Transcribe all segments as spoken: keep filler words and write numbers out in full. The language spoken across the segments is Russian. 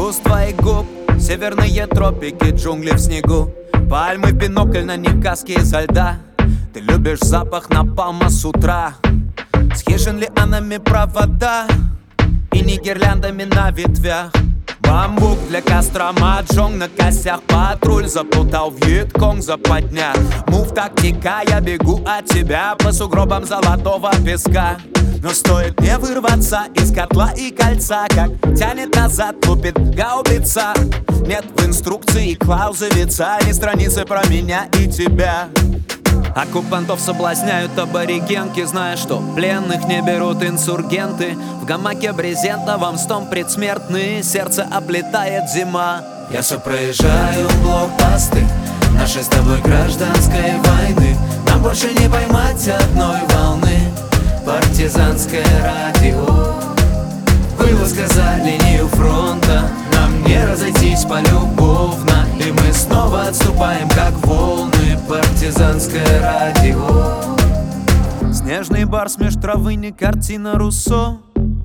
Вкус твоих губ, северные тропики, джунгли в снегу, пальмы, бинокль, на них каски изо льда. Ты любишь запах напалма с утра, с хижин лианами провода и не гирляндами на ветвях. Бамбук для костра, маджонг на костях, патруль заплутал, вьетконг западня. Мув тактика, я бегу от тебя по сугробам золотого песка. Но стоит мне вырваться из котла и кольца, как тянет назад, лупит гаубица. Нет в инструкции клаузовица, ни страницы про меня и тебя. Оккупантов соблазняют аборигенки, зная, что пленных не берут инсургенты. В гамаке брезентовом стон предсмертный, сердце облетает зима. Я все проезжаю блокпосты нашей с тобой гражданской войны. Нам больше не поймать одной волны. Партизанское радио, вылазка за линию фронта. Нам не разойтись полюбовно, и мы снова отступаем, как волны. Партизанское радио. Снежный барс меж травы, не картина Руссо.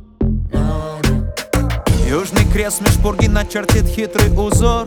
Южный крест меж пурги начертит хитрый узор.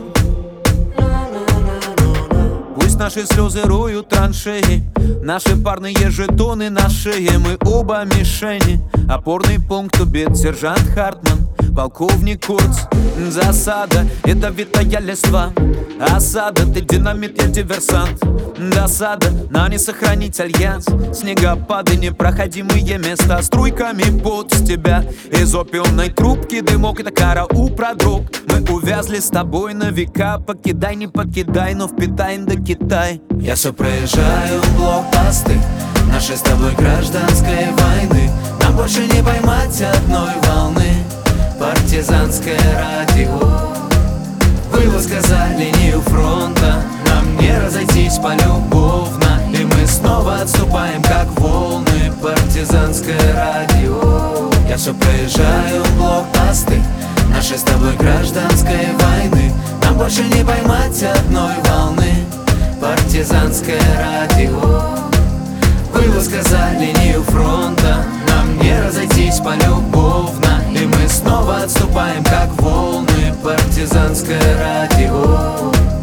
Пусть наши слезы руют траншеи, наши парные жетоны на шее. Мы оба мишени, опорный пункт убит сержант Хартман, полковник Курц. Засада, ядовитая листва, осада, ты динамит, я диверсант. Досада, но не сохранить альянс. Снегопады, непроходимые места, струйками пот с тебя. Из опиумной трубки дымок, это кара у подруг. Мы увязли с тобой на века, покидай, не покидай, но впитай до Китай. Я все проезжаю блокпосты нашей с тобой гражданской войны. Нам больше не поймать одной волны. Партизанское радио, вылазка за линию фронта. Нам не разойтись полюбовно, и мы снова отступаем, как волны. Партизанское радио. Я все проезжаю блокпосты нашей с тобой гражданской войны. Нам больше не поймать одной волны. Партизанское радио, вылазка за линию фронта. Нам не разойтись полюбовно, и мы снова отступаем, как волны. Партизанское радио.